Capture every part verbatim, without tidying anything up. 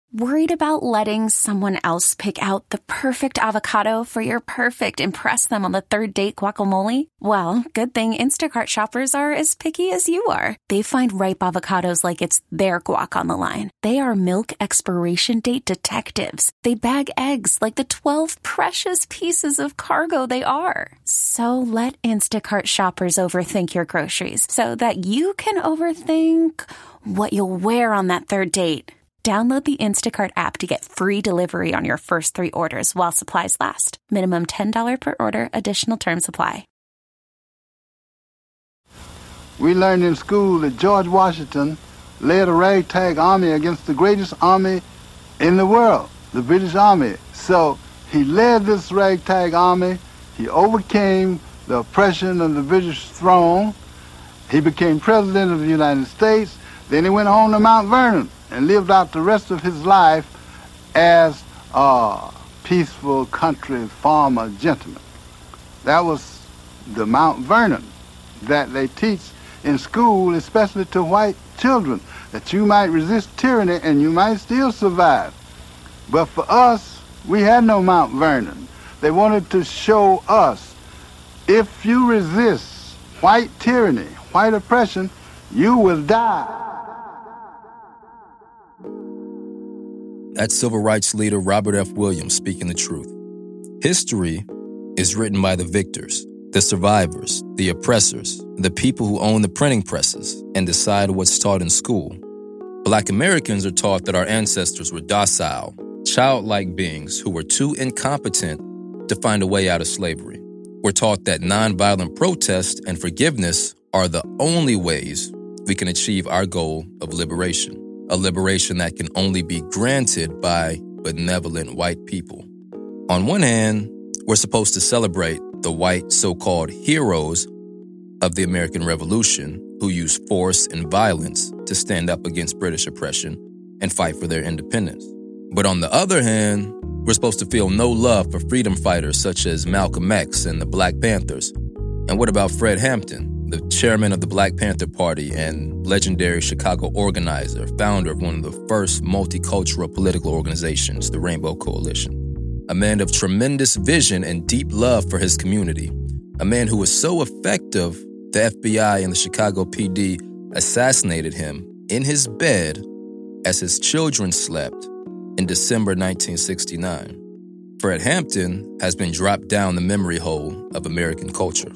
Worried about letting someone else pick out the perfect avocado for your perfect impress them on the third date guacamole? Well, good thing Instacart shoppers are as picky as you are. They find ripe avocados like it's their guac on the line. They are milk expiration date detectives. They bag eggs like the twelve precious pieces of cargo they are. So let Instacart shoppers overthink your groceries so that you can overthink what you'll wear on that third date. Download the Instacart app to get free delivery on your first three orders while supplies last. Minimum ten dollars per order. Additional terms apply. We learned in school that George Washington led a ragtag army against the greatest army in the world, the British Army. So he led this ragtag army. He overcame the oppression of the British throne. He became president of the United States. Then he went home to Mount Vernon and lived out the rest of his life as a peaceful country farmer gentleman. That was the Mount Vernon that they teach in school, especially to white children, that you might resist tyranny and you might still survive. But for us, we had no Mount Vernon. They wanted to show us, if you resist white tyranny, white oppression, you will die. That's civil rights leader Robert F. Williams speaking the truth. History is written by the victors, the survivors, the oppressors, the people who own the printing presses and decide what's taught in school. Black Americans are taught that our ancestors were docile, childlike beings who were too incompetent to find a way out of slavery. We're taught that nonviolent protest and forgiveness are the only ways we can achieve our goal of liberation. A liberation that can only be granted by benevolent white people. On one hand, we're supposed to celebrate the white so-called heroes of the American Revolution who used force and violence to stand up against British oppression and fight for their independence. But on the other hand, we're supposed to feel no love for freedom fighters such as Malcolm X and the Black Panthers. And what about Fred Hampton, the chairman of the Black Panther Party and legendary Chicago organizer, founder of one of the first multicultural political organizations, the Rainbow Coalition. A man of tremendous vision and deep love for his community. A man who was so effective, the F B I and the Chicago P D assassinated him in his bed as his children slept in December nineteen sixty-nine. Fred Hampton has been dropped down the memory hole of American culture.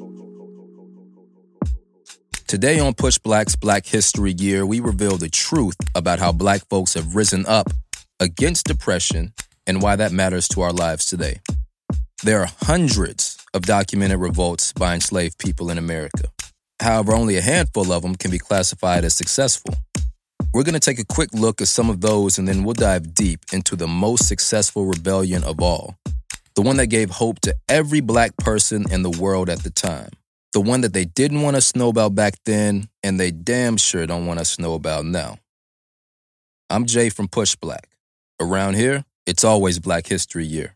Today on Push Black's Black History Year, we reveal the truth about how Black folks have risen up against depression and why that matters to our lives today. There are hundreds of documented revolts by enslaved people in America. However, only a handful of them can be classified as successful. We're going to take a quick look at some of those, and then we'll dive deep into the most successful rebellion of all, the one that gave hope to every Black person in the world at the time. The one that they didn't want us to know about back then, and they damn sure don't want us to know about now. I'm Jay from Push Black. Around here, it's always Black History Year.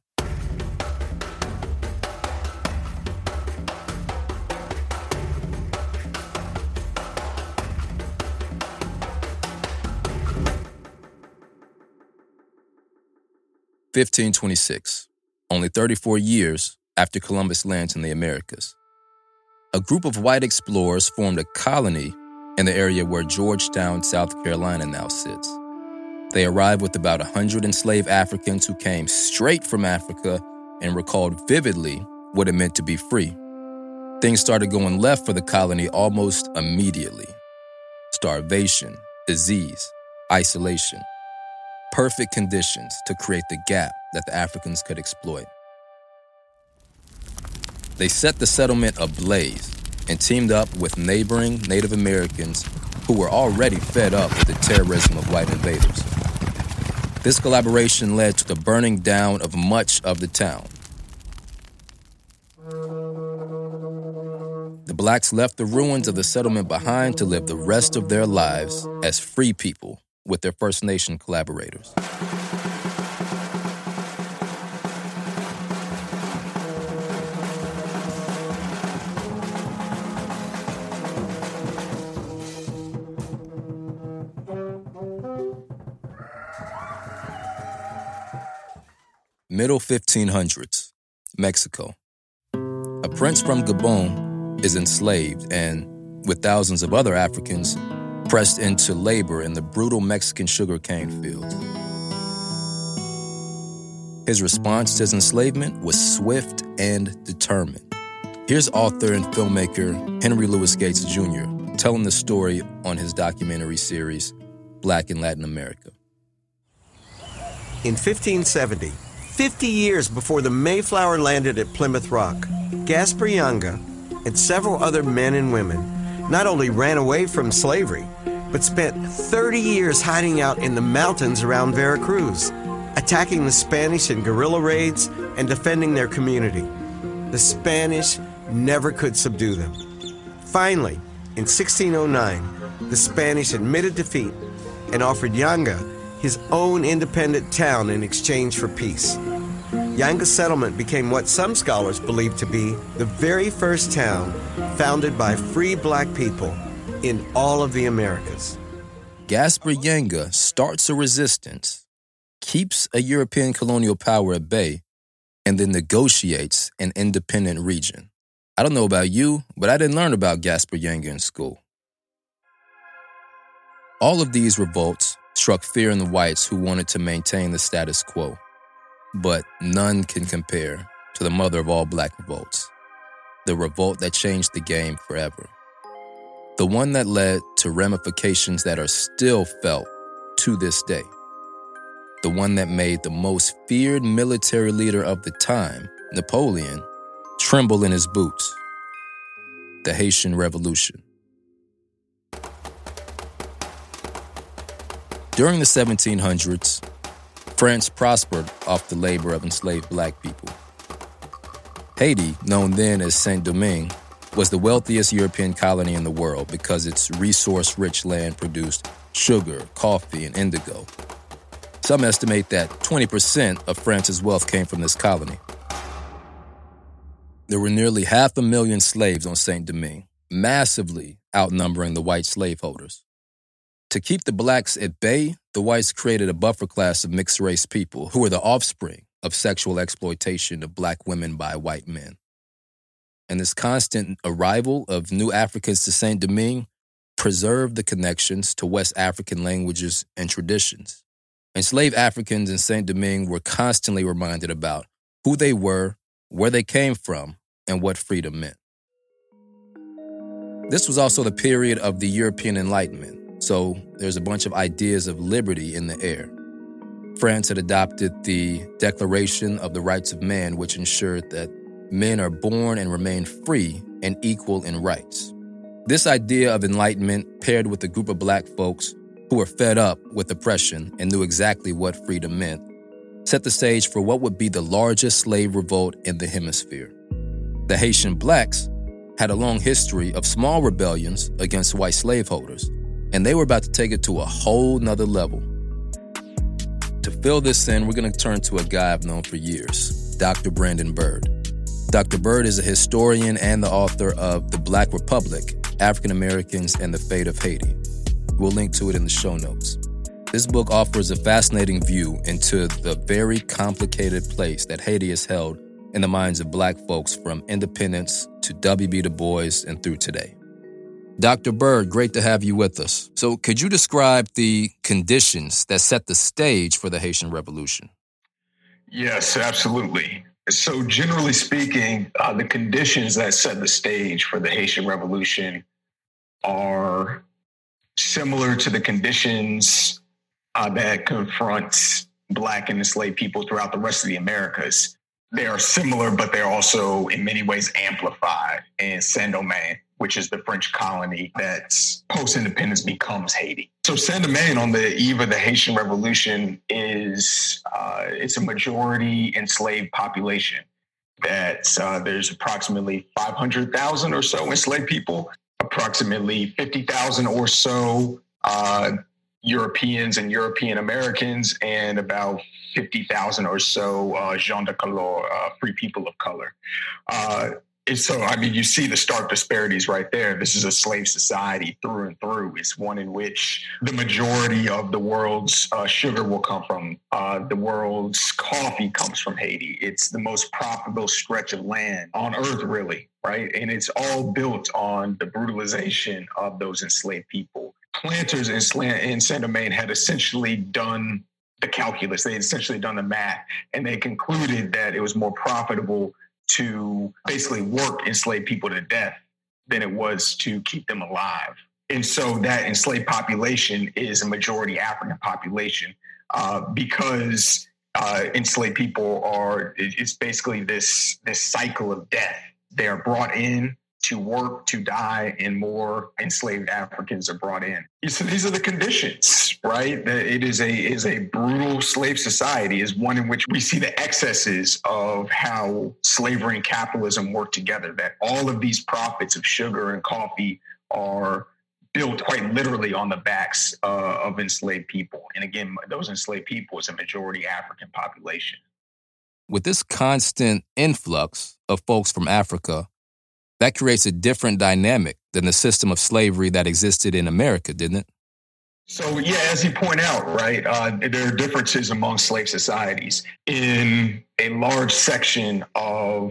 fifteen twenty-six, only thirty-four years after Columbus lands in the Americas. A group of white explorers formed a colony in the area where Georgetown, South Carolina now sits. They arrived with about one hundred enslaved Africans who came straight from Africa and recalled vividly what it meant to be free. Things started going left for the colony almost immediately. Starvation, disease, isolation. Perfect conditions to create the gap that the Africans could exploit. They set the settlement ablaze and teamed up with neighboring Native Americans who were already fed up with the terrorism of white invaders. This collaboration led to the burning down of much of the town. The Blacks left the ruins of the settlement behind to live the rest of their lives as free people with their First Nation collaborators. middle fifteen hundreds, Mexico. A prince from Gabon is enslaved and, with thousands of other Africans, pressed into labor in the brutal Mexican sugarcane fields. His response to his enslavement was swift and determined. Here's author and filmmaker Henry Louis Gates Junior telling the story on his documentary series, Black in Latin America. In fifteen seventy, fifty years before the Mayflower landed at Plymouth Rock, Gaspar Yanga and several other men and women not only ran away from slavery, but spent thirty years hiding out in the mountains around Veracruz, attacking the Spanish in guerrilla raids and defending their community. The Spanish never could subdue them. Finally, in sixteen oh nine, the Spanish admitted defeat and offered Yanga his own independent town in exchange for peace. Yanga's settlement became what some scholars believe to be the very first town founded by free black people in all of the Americas. Gaspar Yanga starts a resistance, keeps a European colonial power at bay, and then negotiates an independent region. I don't know about you, but I didn't learn about Gaspar Yanga in school. All of these revolts struck fear in the whites who wanted to maintain the status quo, but none can compare to the mother of all black revolts, the revolt that changed the game forever, the one that led to ramifications that are still felt to this day, the one that made the most feared military leader of the time, Napoleon, tremble in his boots, the Haitian Revolution. During the seventeen hundreds, France prospered off the labor of enslaved black people. Haiti, known then as Saint-Domingue, was the wealthiest European colony in the world because its resource-rich land produced sugar, coffee, and indigo. Some estimate that twenty percent of France's wealth came from this colony. There were nearly half a million slaves on Saint-Domingue, massively outnumbering the white slaveholders. To keep the blacks at bay, the whites created a buffer class of mixed-race people who were the offspring of sexual exploitation of black women by white men. And this constant arrival of new Africans to Saint-Domingue preserved the connections to West African languages and traditions. Enslaved Africans in Saint-Domingue were constantly reminded about who they were, where they came from, and what freedom meant. This was also the period of the European Enlightenment. So there's a bunch of ideas of liberty in the air. France had adopted the Declaration of the Rights of Man, which ensured that men are born and remain free and equal in rights. This idea of enlightenment, paired with a group of black folks who were fed up with oppression and knew exactly what freedom meant, set the stage for what would be the largest slave revolt in the hemisphere. The Haitian blacks had a long history of small rebellions against white slaveholders, and they were about to take it to a whole nother level. To fill this in, we're going to turn to a guy I've known for years, Doctor Brandon Bird. Doctor Bird is a historian and the author of The Black Republic, African Americans and the Fate of Haiti. We'll link to it in the show notes. This book offers a fascinating view into the very complicated place that Haiti has held in the minds of black folks from independence to W B Du Bois and through today. Doctor Bird, great to have you with us. So could you describe the conditions that set the stage for the Haitian Revolution? Yes, absolutely. So generally speaking, uh, the conditions that set the stage for the Haitian Revolution are similar to the conditions uh, that confront Black and enslaved people throughout the rest of the Americas. They are similar, but they're also in many ways amplified in Saint-Domingue, which is the French colony that's post-independence becomes Haiti. So Saint-Domingue on the eve of the Haitian Revolution is, uh, it's a majority enslaved population. That uh, there's approximately five hundred thousand or so enslaved people, approximately fifty thousand or so uh, Europeans and European Americans, and about fifty thousand or so uh, gens de couleur, uh, free people of color. Uh, And so, I mean, you see the stark disparities right there. This is a slave society through and through. It's one in which the majority of the world's uh, sugar will come from. Uh, the world's coffee comes from Haiti. It's the most profitable stretch of land on earth, really, right? And it's all built on the brutalization of those enslaved people. Planters in, in Saint-Domingue had essentially done the calculus. They had essentially done the math, and they concluded that it was more profitable to basically work enslaved people to death than it was to keep them alive. And so that enslaved population is a majority African population uh, because uh, enslaved people are, it's basically this, this cycle of death. They are brought in to work, to die, and more enslaved Africans are brought in. So these are the conditions, right? It is a is a brutal slave society, is one in which we see the excesses of how slavery and capitalism work together, that all of these profits of sugar and coffee are built quite literally on the backs uh, of enslaved people. And again, those enslaved people is a majority African population. With this constant influx of folks from Africa, that creates a different dynamic than the system of slavery that existed in America, didn't it? So, yeah, as you point out, right, uh, there are differences among slave societies. In a large section of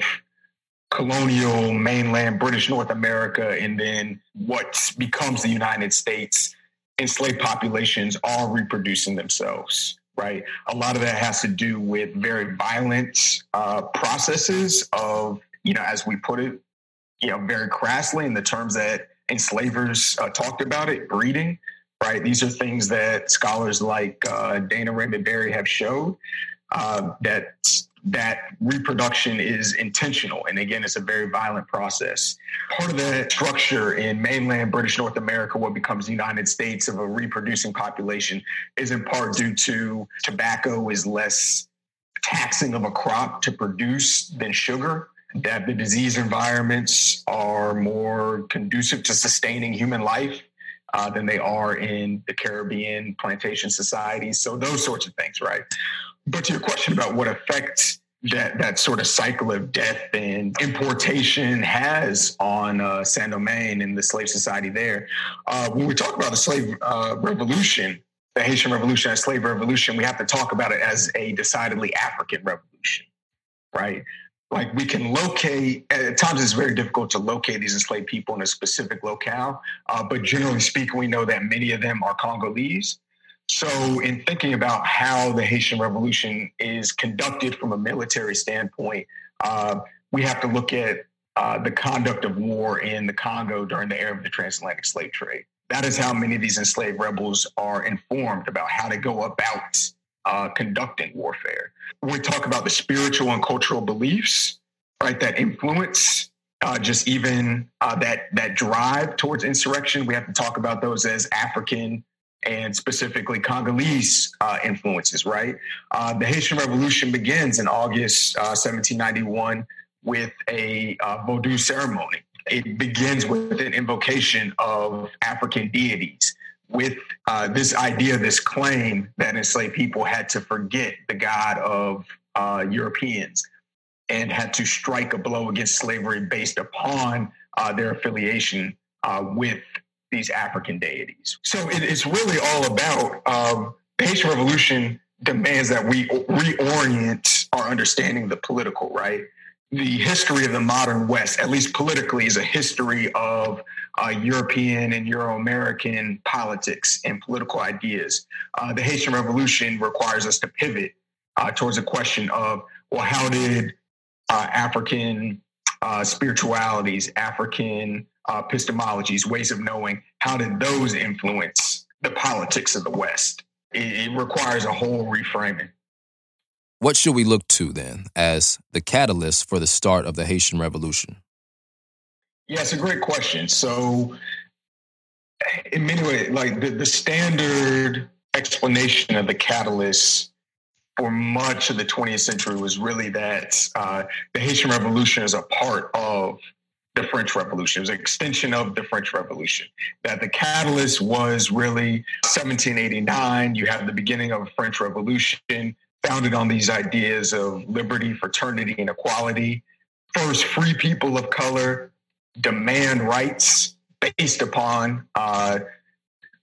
colonial mainland British North America, and then what becomes the United States, enslaved populations are reproducing themselves, right? A lot of that has to do with very violent uh, processes of, you know, as we put it, you know, very crassly in the terms that enslavers uh, talked about it, breeding, right? These are things that scholars like uh, Dana Raymond Berry have showed uh, that that reproduction is intentional. And again, it's a very violent process. Part of that structure in mainland British North America, what becomes the United States, of a reproducing population, is in part due to tobacco is less taxing of a crop to produce than sugar, that the disease environments are more conducive to sustaining human life uh, than they are in the Caribbean plantation societies. So those sorts of things, right? But to your question about what effects that, that sort of cycle of death and importation has on uh, Saint-Domingue and the slave society there, uh, when we talk about the slave uh, revolution, the Haitian Revolution and slave revolution, we have to talk about it as a decidedly African revolution, right? Like, we can locate, at times it's very difficult to locate these enslaved people in a specific locale, uh, but generally speaking, we know that many of them are Congolese. So in thinking about how the Haitian Revolution is conducted from a military standpoint, uh, we have to look at uh, the conduct of war in the Congo during the era of the transatlantic slave trade. That is how many of these enslaved rebels are informed about how to go about Uh, conducting warfare. We talk about the spiritual and cultural beliefs, right, that influence uh, just even uh, that that drive towards insurrection. We have to talk about those as African and specifically Congolese uh, influences, right? Uh, the Haitian Revolution begins in August uh, seventeen ninety-one with a uh, Vodou ceremony. It begins with an invocation of African deities, with uh, this idea, this claim that enslaved people had to forget the God of uh, Europeans and had to strike a blow against slavery based upon uh, their affiliation uh, with these African deities. So it, it's really all about um, the Haitian Revolution demands that we reorient our understanding of the political, right? The history of the modern West, at least politically, is a history of uh, European and Euro-American politics and political ideas. Uh, the Haitian Revolution requires us to pivot uh, towards a question of, well, how did uh, African uh, spiritualities, African uh, epistemologies, ways of knowing, how did those influence the politics of the West? It, it requires a whole reframing. What should we look to, then, as the catalyst for the start of the Haitian Revolution? Yeah, it's a great question. So, in many ways, like the, the standard explanation of the catalyst for much of the twentieth century was really that uh, the Haitian Revolution is a part of the French Revolution. It was an extension of the French Revolution. That the catalyst was really seventeen eighty-nine. You have the beginning of a French Revolution, founded on these ideas of liberty, fraternity, and equality. First, free people of color demand rights based upon uh,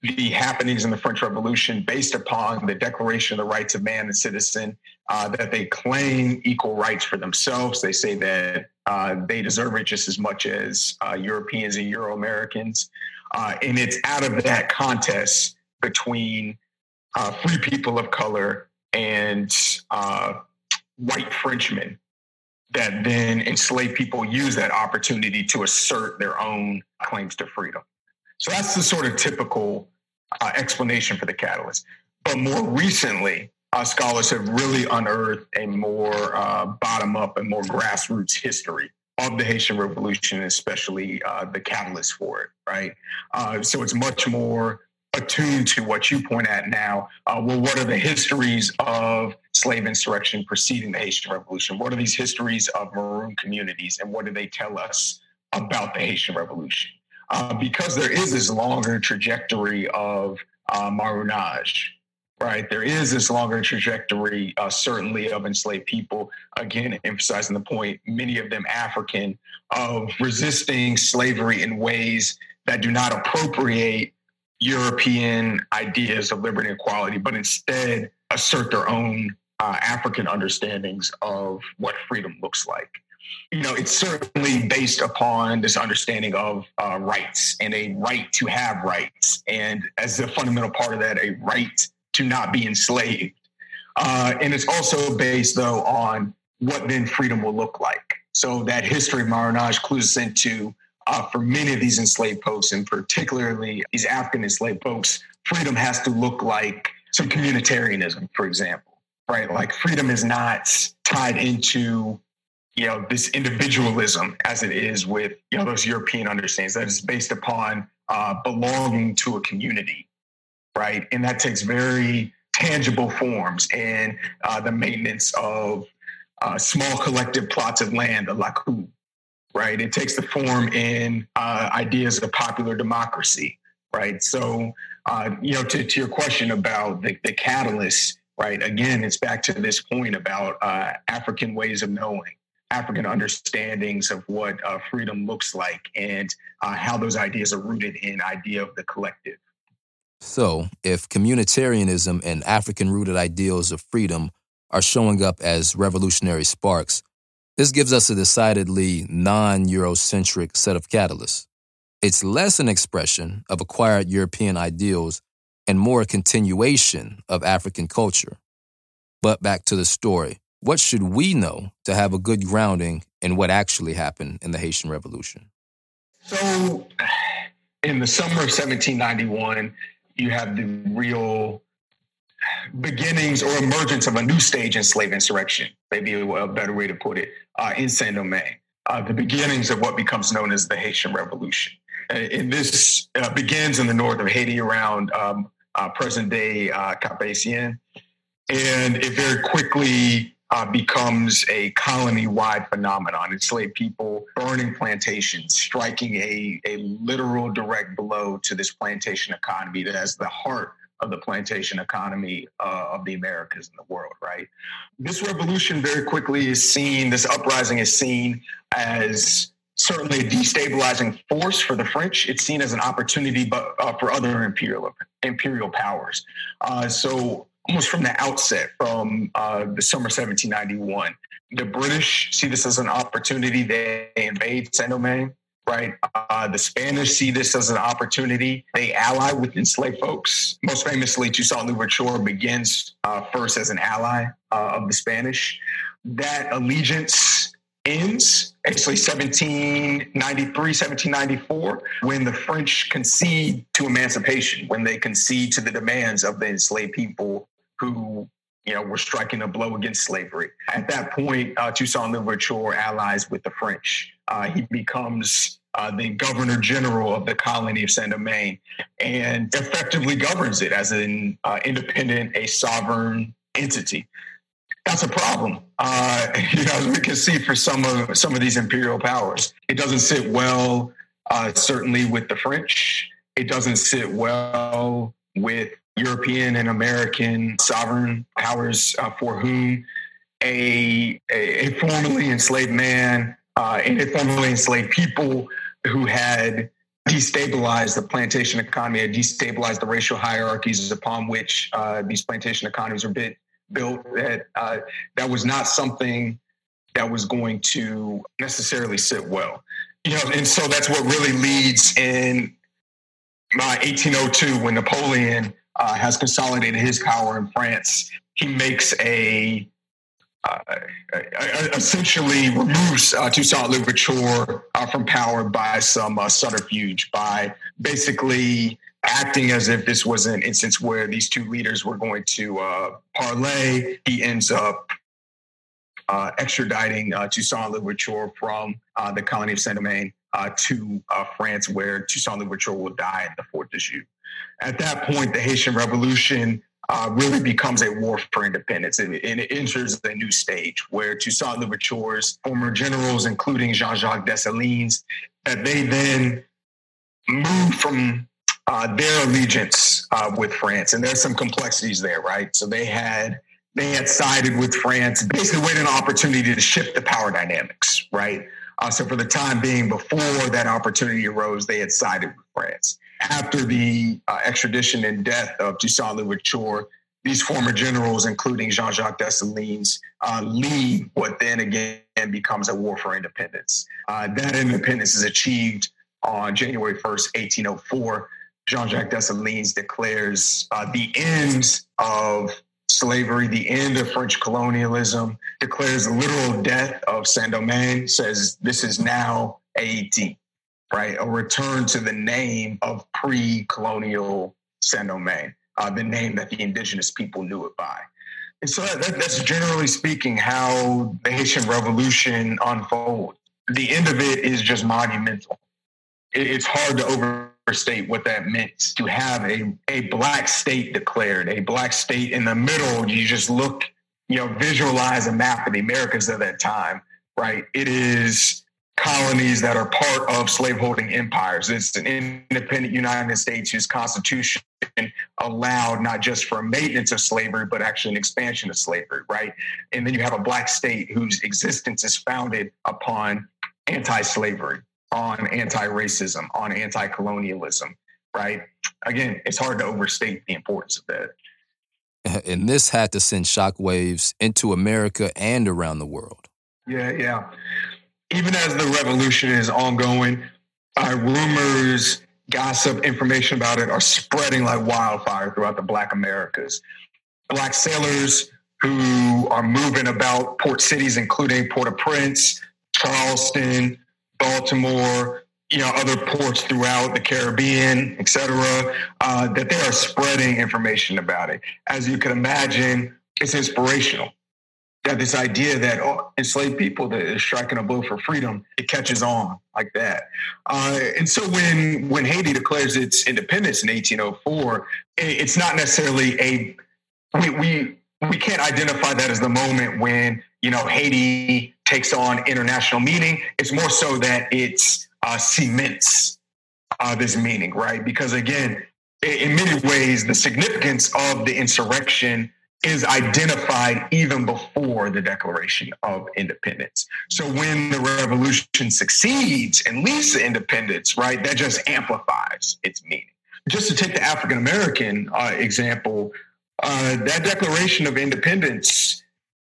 the happenings in the French Revolution based upon the Declaration of the Rights of Man and Citizen, uh, that they claim equal rights for themselves. They say that uh, they deserve it just as much as uh, Europeans and Euro-Americans. Uh, and it's out of that contest between uh, free people of color and uh, white Frenchmen that then enslaved people use that opportunity to assert their own claims to freedom. So that's the sort of typical uh, explanation for the catalyst. But more recently, uh, scholars have really unearthed a more uh, bottom-up and more grassroots history of the Haitian Revolution, especially uh, the catalyst for it, right? Uh, so it's much more attuned to what you point at now. Uh, well, what are the histories of slave insurrection preceding the Haitian Revolution? What are these histories of Maroon communities, and what do they tell us about the Haitian Revolution? Uh, because there is this longer trajectory of uh, Maroonage, right? There is this longer trajectory, uh, certainly of enslaved people, again, emphasizing the point, many of them African, of resisting slavery in ways that do not appropriate European ideas of liberty and equality, but instead assert their own uh, African understandings of what freedom looks like. You know, it's certainly based upon this understanding of uh, rights and a right to have rights. And as a fundamental part of that, a right to not be enslaved. Uh, and it's also based, though, on what then freedom will look like. So that history of Maroonage clues us into, uh, for many of these enslaved folks, and particularly these African enslaved folks, freedom has to look like some communitarianism, for example, right? Like freedom is not tied into, you know, this individualism as it is with, you know, those European understandings, that is based upon uh, belonging to a community, right? And that takes very tangible forms, and uh, the maintenance of uh, small collective plots of land, the laku, right? It takes the form in uh, ideas of popular democracy, right? So, uh, you know, to, to your question about the, the catalyst, right? Again, it's back to this point about uh, African ways of knowing, African understandings of what uh, freedom looks like, and uh, how those ideas are rooted in idea of the collective. So, if communitarianism and African-rooted ideals of freedom are showing up as revolutionary sparks, this gives us a decidedly non-Eurocentric set of catalysts. It's less an expression of acquired European ideals and more a continuation of African culture. But back to the story. What should we know to have a good grounding in what actually happened in the Haitian Revolution? So, in the summer of seventeen ninety-one, you have the real beginnings or emergence of a new stage in slave insurrection, maybe a, a better way to put it, uh, in Saint-Domingue, uh, the beginnings of what becomes known as the Haitian Revolution. And, and this uh, begins in the north of Haiti around um, uh, present-day uh, Cap-Haïtien, and it very quickly uh, becomes a colony-wide phenomenon. Enslaved people burning plantations, striking a, a literal direct blow to this plantation economy that is the heart of the plantation economy uh, of the Americas and the world, right? This revolution very quickly is seen, this uprising is seen as certainly a destabilizing force for the French. It's seen as an opportunity but uh, for other imperial imperial powers. Uh, so almost from the outset, from uh, the summer seventeen ninety-one, the British see this as an opportunity. They invade Saint-Domingue. Right. Uh, the Spanish see this as an opportunity. They ally with enslaved folks. Most famously, Toussaint Louverture begins uh, first as an ally uh, of the Spanish. That allegiance ends actually seventeen ninety-three, seventeen ninety-four, when the French concede to emancipation, when they concede to the demands of the enslaved people who, you know, were striking a blow against slavery. At that point, uh, Toussaint Louverture allies with the French. Uh, he becomes uh, the governor general of the colony of Saint-Domingue and effectively governs it as an uh, independent, a sovereign entity. That's a problem, uh, you know, as we can see for some of some of these imperial powers. It doesn't sit well, uh, certainly with the French. It doesn't sit well with European and American sovereign powers, uh, for whom a, a, a formerly enslaved man uh, and a formerly enslaved people who had destabilized the plantation economy, had destabilized the racial hierarchies upon which uh, these plantation economies were bit, built, that uh, that was not something that was going to necessarily sit well. You know, and so that's what really leads in uh, eighteen oh two, when Napoleon uh, has consolidated his power in France. He makes a Uh, essentially removes uh, Toussaint Louverture uh, from power by some uh, subterfuge, by basically acting as if this was an instance where these two leaders were going to uh, parlay. He ends up uh, extraditing uh, Toussaint Louverture from uh, the colony of Saint-Domingue uh, to uh, France, where Toussaint Louverture will die at the Fort de Joux. At that point, the Haitian Revolution Uh, really becomes a war for independence, and, and it enters a new stage where Toussaint Louverture's former generals, including Jean-Jacques Dessalines, that they then move from uh, their allegiance uh, with France, and there's some complexities there, right? So they had they had sided with France, basically waiting an opportunity to shift the power dynamics, right? Uh, so for the time being, before that opportunity arose, they had sided with France. After the uh, extradition and death of Toussaint Louverture, these former generals, including Jean-Jacques Dessalines, uh, lead what then again becomes a war for independence. Uh, that independence is achieved on January first, eighteen oh four. Jean-Jacques Dessalines declares uh, the end of slavery, the end of French colonialism, declares the literal death of Saint-Domingue, says this is now Haiti. Right, a return to the name of pre-colonial Saint-Domingue, uh, the name that the indigenous people knew it by. And so that, that's generally speaking how the Haitian Revolution unfolds. The end of it is just monumental. It, it's hard to overstate what that meant to have a, a black state declared, a black state in the middle. You just look, you know, visualize a map of the Americas at that time, right? It is colonies that are part of slaveholding empires. It's an independent United States whose constitution allowed not just for maintenance of slavery, but actually an expansion of slavery, right? And then you have a black state whose existence is founded upon anti-slavery, on anti-racism, on anti-colonialism, right? Again, it's hard to overstate the importance of that. And this had to send shockwaves into America and around the world. Yeah, yeah. Even as the revolution is ongoing, uh, rumors, gossip, information about it are spreading like wildfire throughout the Black Americas. Black sailors who are moving about port cities, including Port-au-Prince, Charleston, Baltimore, you know, other ports throughout the Caribbean, et cetera, uh, that they are spreading information about it. As you can imagine, it's inspirational. That this idea that oh, enslaved people that is striking a blow for freedom, it catches on like that. Uh, and so when when Haiti declares its independence in eighteen oh four, it's not necessarily a we we we can't identify that as the moment when, you know, Haiti takes on international meaning. It's more so that it's uh, cements uh, this meaning, right? Because again, in many ways, the significance of the insurrection is identified even before the Declaration of Independence. So when the revolution succeeds and leads to independence, right, that just amplifies its meaning. Just to take the African-American uh, example, uh, that Declaration of Independence,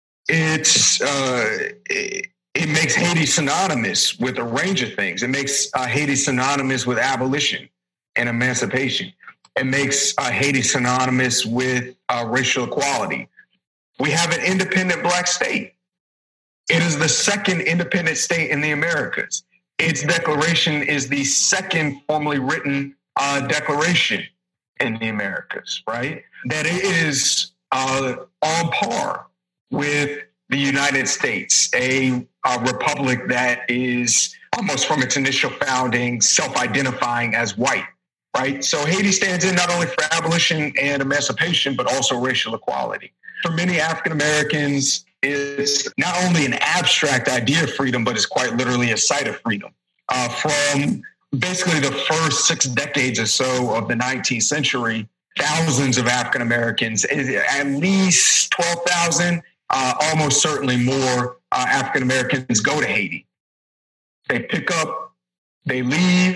it's uh, it, it makes Haiti synonymous with a range of things. It makes uh, Haiti synonymous with abolition and emancipation. It makes uh, Haiti synonymous with uh, racial equality. We have an independent black state. It is the second independent state in the Americas. Its declaration is the second formally written uh, declaration in the Americas, right? That it is uh, on par with the United States, a, a republic that is almost from its initial founding self-identifying as white. Right. So Haiti stands in not only for abolition and emancipation, but also racial equality. For many African Americans, it's not only an abstract idea of freedom, but it's quite literally a site of freedom. Uh, from basically the first six decades or so of the nineteenth century, thousands of African Americans, at least twelve thousand, uh, almost certainly more uh, African Americans go to Haiti. They pick up, they leave.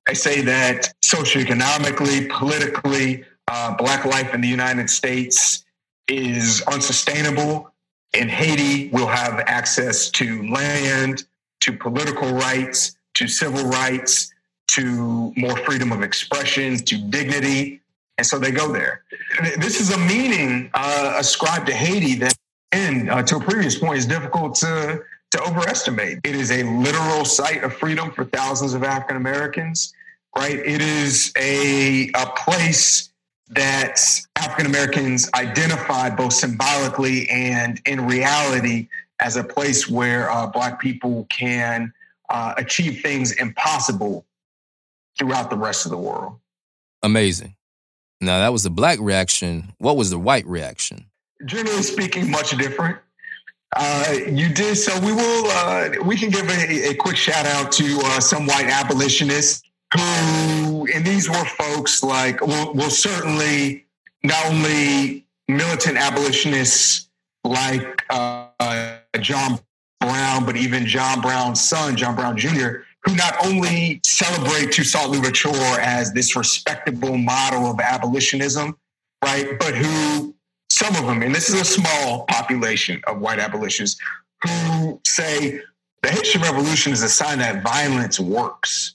They say that socioeconomically, politically, uh, Black life in the United States is unsustainable. In Haiti, we'll have access to land, to political rights, to civil rights, to more freedom of expression, to dignity. And so they go there. This is a meaning uh, ascribed to Haiti that, and uh, to a previous point, is difficult to, to overestimate. It is a literal site of freedom for thousands of African Americans, right? It is a, a place that African Americans identified both symbolically and in reality as a place where uh, Black people can uh, achieve things impossible throughout the rest of the world. Amazing. Now, that was the Black reaction. What was the white reaction? Generally speaking, much different. Uh, you did, so we will, uh, we can give a, a quick shout out to uh, some white abolitionists who, and these were folks like, well, well, certainly not only militant abolitionists like uh, uh, John Brown, but even John Brown's son, John Brown Junior, who not only celebrate Toussaint Louverture as this respectable model of abolitionism, right, but who, some of them, and this is a small population of white abolitionists, who say the Haitian Revolution is a sign that violence works.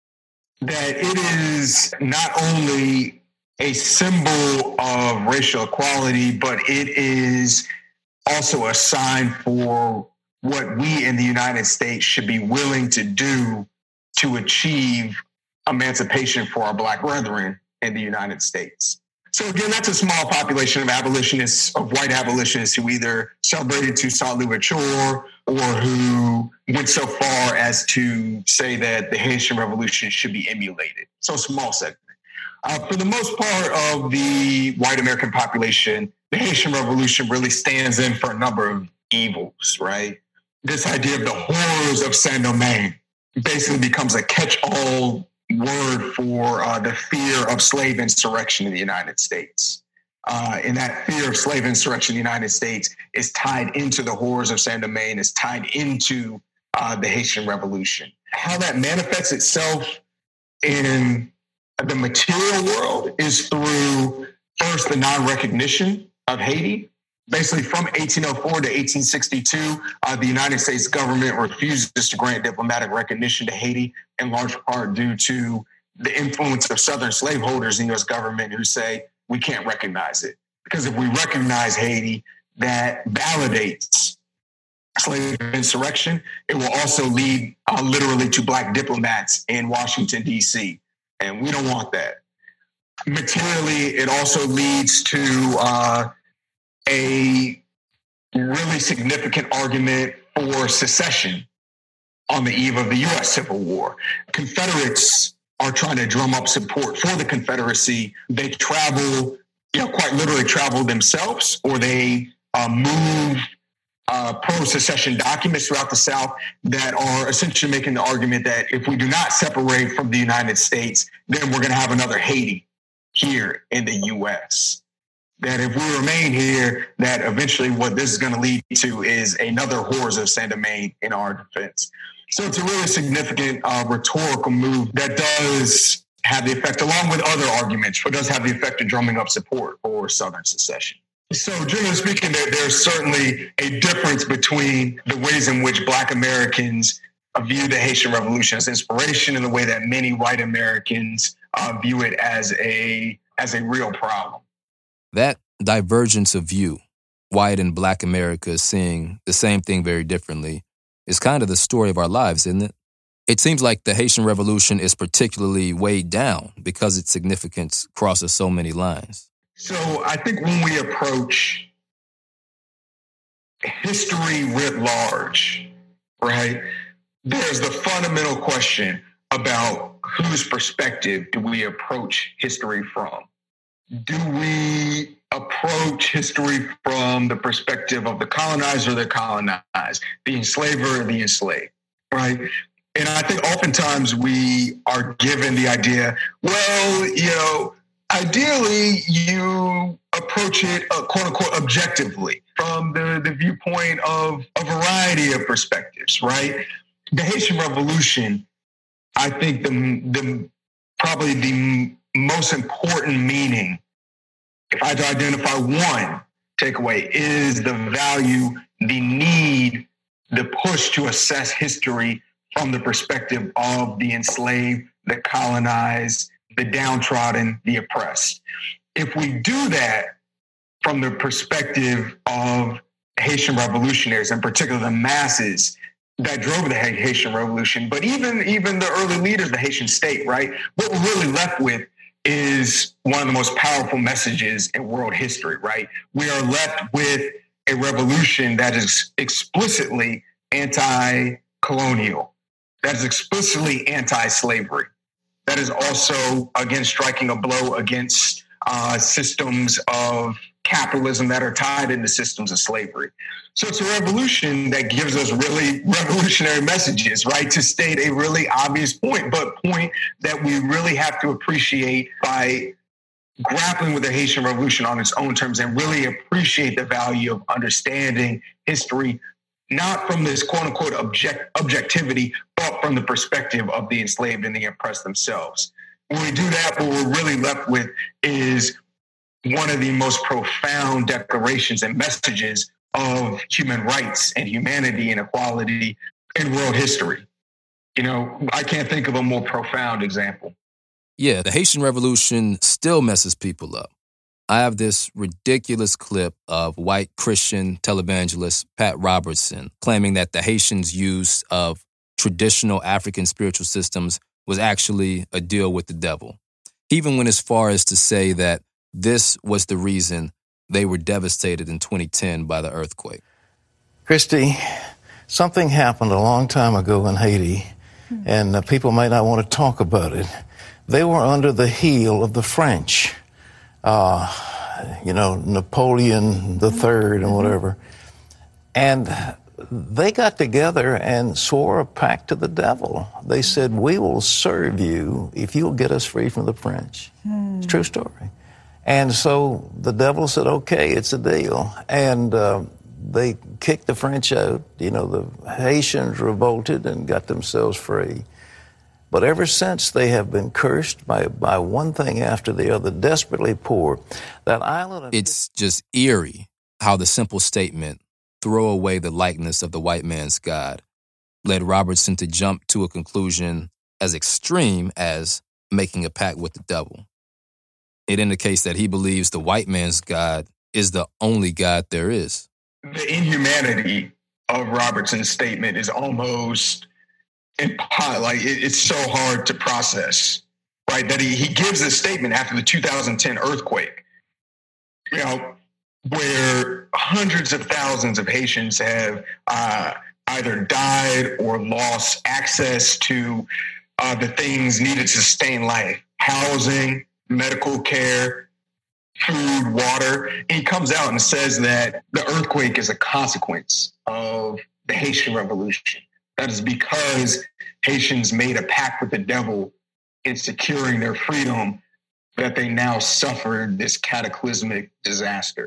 That it is not only a symbol of racial equality, but it is also a sign for what we in the United States should be willing to do to achieve emancipation for our Black brethren in the United States. So again, that's a small population of abolitionists, of white abolitionists who either celebrated Toussaint Louverture or who went so far as to say that the Haitian Revolution should be emulated. So a small segment. Uh, for the most part of the white American population, the Haitian Revolution really stands in for a number of evils, right? This idea of the horrors of Saint-Domingue basically becomes a catch-all word for uh, the fear of slave insurrection in the United States. Uh, and that fear of slave insurrection in the United States is tied into the horrors of Saint-Domingue, is tied into uh, the Haitian Revolution. How that manifests itself in the material world is through, first, the non-recognition of Haiti. Basically, from eighteen oh four to eighteen sixty-two, uh, the United States government refuses to grant diplomatic recognition to Haiti, in large part due to the influence of Southern slaveholders in the U S government who say, we can't recognize it. Because if we recognize Haiti, that validates slave insurrection. It will also lead uh, literally to Black diplomats in Washington, D C, and we don't want that. Materially, it also leads to uh, a really significant argument for secession on the eve of the U S Civil War. Confederates are trying to drum up support for the Confederacy. They travel, you know, quite literally travel themselves, or they uh, move uh, pro-secession documents throughout the South that are essentially making the argument that if we do not separate from the United States, then we're going to have another Haiti here in the U S That if we remain here, that eventually what this is going to lead to is another horrors of Saint-Domingue in our defense. So it's a really significant uh, rhetorical move that does have the effect, along with other arguments, but does have the effect of drumming up support for Southern secession. So generally speaking, there, there's certainly a difference between the ways in which Black Americans uh, view the Haitian Revolution as inspiration and the way that many white Americans uh, view it as a as a real problem. That divergence of view, white and Black America seeing the same thing very differently, is kind of the story of our lives, isn't it? It seems like the Haitian Revolution is particularly weighed down because its significance crosses so many lines. So I think when we approach history writ large, right, there's the fundamental question about whose perspective do we approach history from? Do we approach history from the perspective of the colonizer or the colonized, the enslaver or the enslaved, right? And I think oftentimes we are given the idea, well, you know, ideally you approach it, uh, quote unquote, objectively from the, the viewpoint of a variety of perspectives, right? The Haitian Revolution, I think the, the probably the m- most important meaning, if I had to identify one takeaway, is the value, the need, the push to assess history from the perspective of the enslaved, the colonized, the downtrodden, the oppressed. If we do that from the perspective of Haitian revolutionaries, in particular the masses that drove the Haitian Revolution, but even, even the early leaders of the Haitian state, right? What we're really left with is one of the most powerful messages in world history, right? We are left with a revolution that is explicitly anti-colonial, that is explicitly anti-slavery, that is also, again, striking a blow against uh, systems of capitalism that are tied into systems of slavery. So it's a revolution that gives us really revolutionary messages, right? To state a really obvious point, but point that we really have to appreciate by grappling with the Haitian Revolution on its own terms and really appreciate the value of understanding history, not from this quote unquote object, objectivity, but from the perspective of the enslaved and the oppressed themselves. When we do that, what we're really left with is one of the most profound declarations and messages of human rights and humanity and equality in world history. You know, I can't think of a more profound example. Yeah, the Haitian Revolution still messes people up. I have this ridiculous clip of white Christian televangelist Pat Robertson claiming that the Haitians' use of traditional African spiritual systems was actually a deal with the devil. He even went as far as to say that this was the reason they were devastated in twenty ten by the earthquake. Christy, something happened a long time ago in Haiti, and uh, people may not want to talk about it. They were under the heel of the French, uh, you know, Napoleon the Third and whatever. And they got together and swore a pact to the devil. They said, we will serve you if you'll get us free from the French. Hmm. It's a true story. And so the devil said, okay, it's a deal. And uh, they kicked the French out. You know, the Haitians revolted and got themselves free. But ever since, they have been cursed by, by one thing after the other, desperately poor. That island... Of- it's just eerie how the simple statement, throw away the likeness of the white man's God, led Robertson to jump to a conclusion as extreme as making a pact with the devil. It indicates that he believes the white man's God is the only God there is. The inhumanity of Robertson's statement is almost impossible. Like it, it's so hard to process, right? That he, he gives this statement after the two thousand ten earthquake, you know, where hundreds of thousands of Haitians have uh, either died or lost access to uh, the things needed to sustain life, housing, medical care, food, water. And he comes out and says that the earthquake is a consequence of the Haitian Revolution. That is because Haitians made a pact with the devil in securing their freedom, that they now suffered this cataclysmic disaster.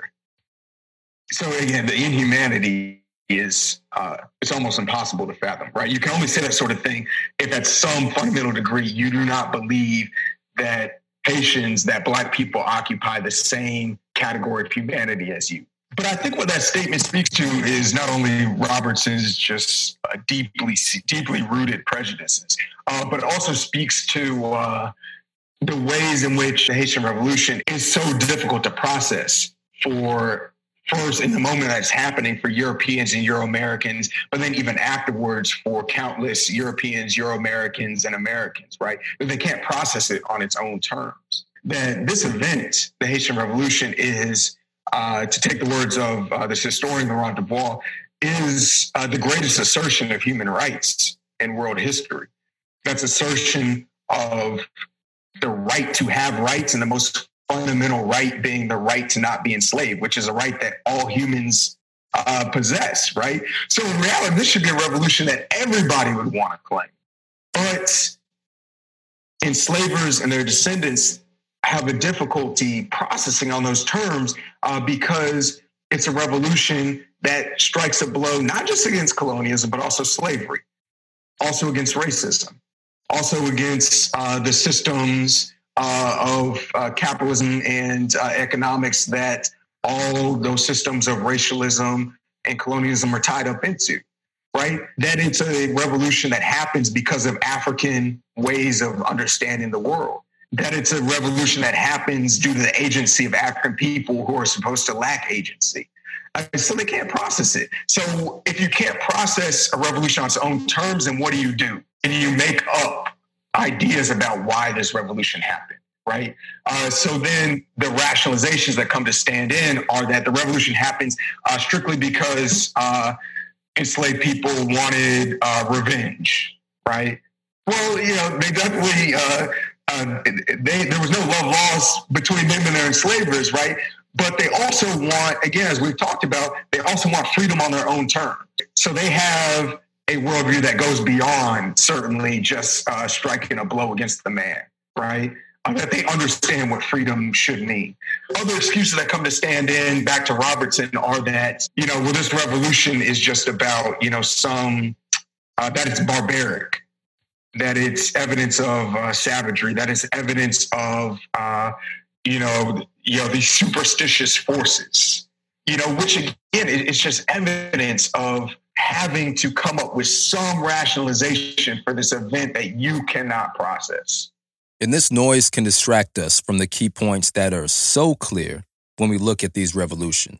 So again, the inhumanity is, uh, it's almost impossible to fathom, right? You can only say that sort of thing if at some fundamental degree you do not believe that Haitians, that Black people occupy the same category of humanity as you. But I think what that statement speaks to is not only Robertson's just uh, deeply, deeply rooted prejudices, uh, but it also speaks to uh, the ways in which the Haitian Revolution is so difficult to process for first in the moment that's happening for Europeans and Euro-Americans, but then even afterwards for countless Europeans, Euro-Americans, and Americans, right? That they can't process it on its own terms. That this event, the Haitian Revolution, is, uh, to take the words of uh, this historian, Laurent Dubois, is uh, the greatest assertion of human rights in world history. That's assertion of the right to have rights, and the most fundamental right being the right to not be enslaved, which is a right that all humans uh, possess, right? So in reality, this should be a revolution that everybody would want to claim. But enslavers and their descendants have a difficulty processing on those terms uh, because it's a revolution that strikes a blow not just against colonialism, but also slavery, also against racism, also against uh, the systems uh, of uh, capitalism and uh, economics that all those systems of racialism and colonialism are tied up into, right? That it's a revolution that happens because of African ways of understanding the world. That it's a revolution that happens due to the agency of African people who are supposed to lack agency. Uh, so they can't process it. So if you can't process a revolution on its own terms, then what do you do? And you make up ideas about why this revolution happened, right? Uh, so then the rationalizations that come to stand in are that the revolution happens uh, strictly because uh, enslaved people wanted uh, revenge, right? Well, you know, they definitely, uh, uh, they, there was no love lost between them and their enslavers, right? But they also want, again, as we've talked about, they also want freedom on their own terms. So they have a worldview that goes beyond certainly just uh, striking a blow against the man, right? Uh, that they understand what freedom should mean. Other excuses that come to stand in, back to Robertson, are that, you know, well, this revolution is just about, you know, some, uh, that it's barbaric, that it's evidence of uh, savagery, that it's evidence of, uh, you know, you know, these superstitious forces, you know, which again, it's just evidence of having to come up with some rationalization for this event that you cannot process. And this noise can distract us from the key points that are so clear when we look at these revolutions.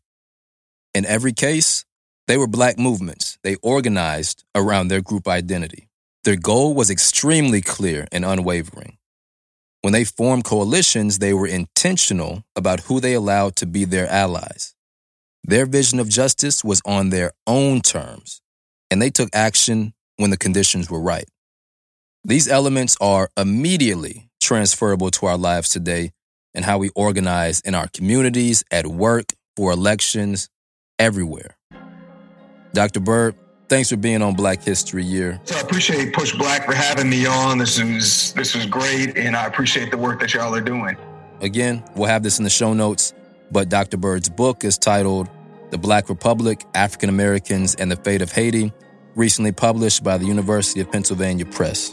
In every case, they were Black movements. They organized around their group identity. Their goal was extremely clear and unwavering. When they formed coalitions, they were intentional about who they allowed to be their allies. Their vision of justice was on their own terms, and they took action when the conditions were right. These elements are immediately transferable to our lives today and how we organize in our communities, at work, for elections, everywhere. Doctor Byrd, thanks for being on Black History Year. So I appreciate Push Black for having me on. This is this was great, and I appreciate the work that y'all are doing. Again, we'll have this in the show notes, but Doctor Byrd's book is titled The Black Republic, African Americans and the Fate of Haiti, recently published by the University of Pennsylvania Press.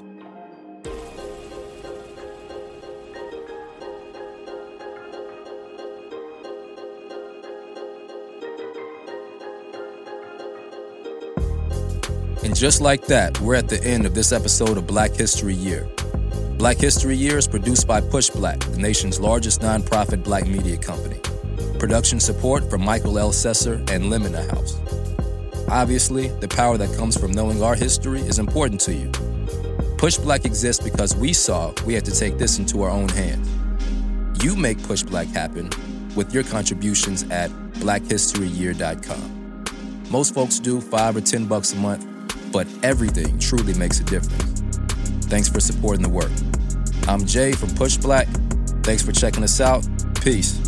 And just like that, we're at the end of this episode of Black History Year. Black History Year is produced by Push Black, the nation's largest nonprofit Black media company. Production support from Michael L. Sesser and Lemon House. Obviously, the power that comes from knowing our history is important to you. Push Black exists because we saw we had to take this into our own hands. You make Push Black happen with your contributions at black history year dot com. Most folks do five or ten bucks a month, but everything truly makes a difference. Thanks for supporting the work. I'm Jay from Push Black. Thanks for checking us out. Peace.